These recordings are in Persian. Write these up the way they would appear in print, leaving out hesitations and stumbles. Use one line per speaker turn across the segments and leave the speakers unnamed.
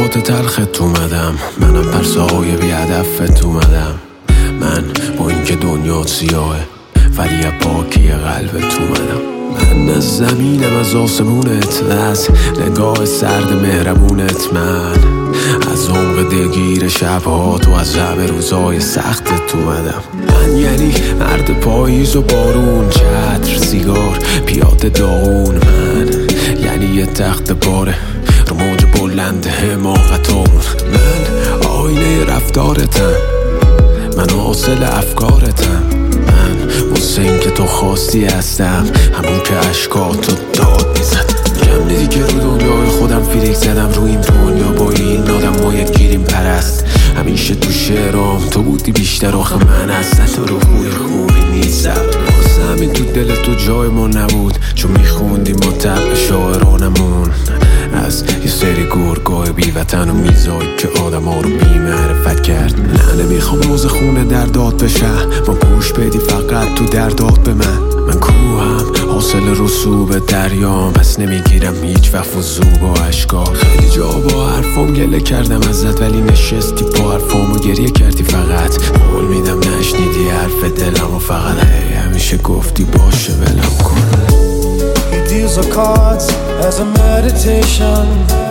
خاطرات تلخت اومدم، منم پرسهای بی هدفت اومدم. من با اینکه دنیا سیاهه ولی پاکی قلبت اومدم. من از زمینم، از آسمونت، از نگاه سرد مهربونت. من از عمق دلگیر شبهات و از همه روزای سختت اومدم. من یعنی مرد پاییز و بارون، چتر، سیگار، پیاده داغون. من یعنی یه تخت پاره رو موج بلند حماقتامون. من آینه رفتارتم، من حاصل افکارتم. من حسین که تو خواستی هستم، همون که عشقاتو داد میزد. میگم دیدی که رو دنیای خودم فیلیک زدم، رو این دنیا با این آدم ما یک گیریم پرست. همیشه تو شعرام تو بودی بیشتر، آخه من اصلا تو رو خوبی نیستم. واسه همین تو دل تو جای ما نبود، چون میخوندیم ما طبع شاعرانمون از یه سری گرگای بی وطن و میزایی که آدم ها رو بی معرفت کرد. نه نمیخوام روز خونه درداد بشه، ما گوش بدی فقط تو درداد به من کوهم حاصل رسوب دریام، پس نمیگیرم هیچ وقت فضو با اشکار. خیلی جا با حرفام گله کردم ازت، ولی نشستی با حرفام و گریه کردی فقط. قول میدم نشنیدی حرف دلم و فقط همیشه گفتی باشه ولم کن.
He deals the cards as a meditation.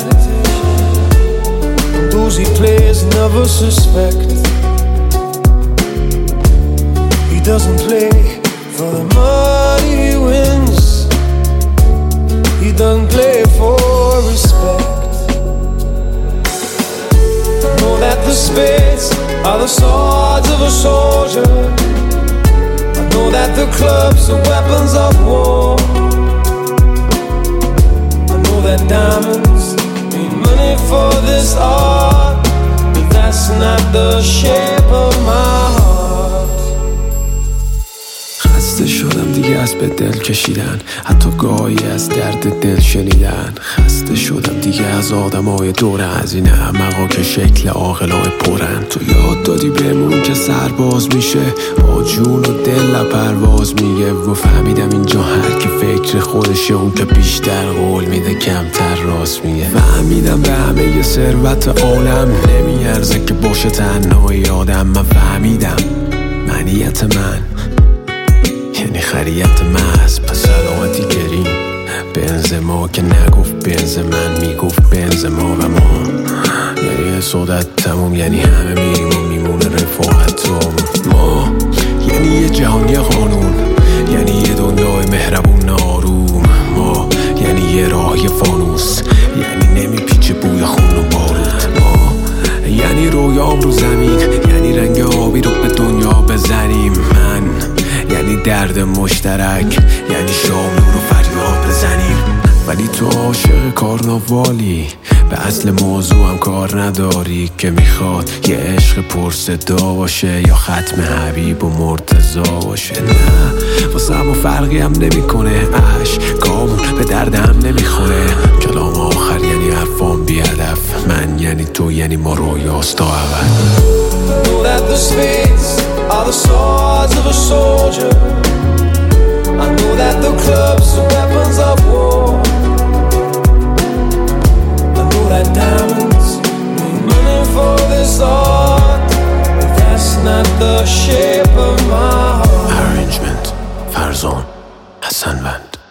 Those he plays never suspect. He doesn't play for the money he wins. He doesn't play for respect. Know that the spades are the swords of a soldier. I know that the clubs are weapons of war. That diamonds need money for this art, but that's not the shape of my heart.
خسته شدم دیگه از به دل کشیدن، حتی گاهی از درد دل شنیدن. خسته شدم دیگه از آدمای دور از این احمقا که شکل عاقلای پرن. تو یاد دادی بهمون که سرباز میشه با جون و دل پرواز میگه، و فهمیدم اینجا هر کی فکر خودشه، اون که بیشتر قول میده کمتر راست میگه. فهمیدم به همه ی ثروت عالم نمیارزه که باشه تنهای آدم. من فهمیدم منیت من یعنی خریت محض، پس سلامتی گریم بنز ما که نگفت بنز من، میگفت بنز ما و ما. یعنی حسادت تموم، یعنی همه میریم و میمونه رفاقت ما. یعنی یه جهانی قانون، یعنی یه دنیای مهربون آروم. ما یعنی یه راهی فانوس، یعنی نمیپیچه بوی خون و بارود. ما یعنی رویام رو زمین، یعنی رنگ آبی رو به دنیا بزنیم. من یعنی درد مشترک، یعنی شام رو فریاد بزنیم. ولی تو عاشق کارناوالی، به اصل موضوع هم کار نداری که میخواد یه عشق پرصدا باشه یا ختم حبیب و مرتضا باشه. نه واسه همون فرقی هم نمیکنه، عشقامون به دردم نمیخوره. کلام آخر یعنی حرفام بی هدف، من یعنی تو یعنی ما رویاست تا اول.
Know that the spades are the swords of a soldier. I know that the clubs are weapons of war. I know that diamonds need money for this art, but that's not the shape of my heart.
Arrangement فرزان حسنوند.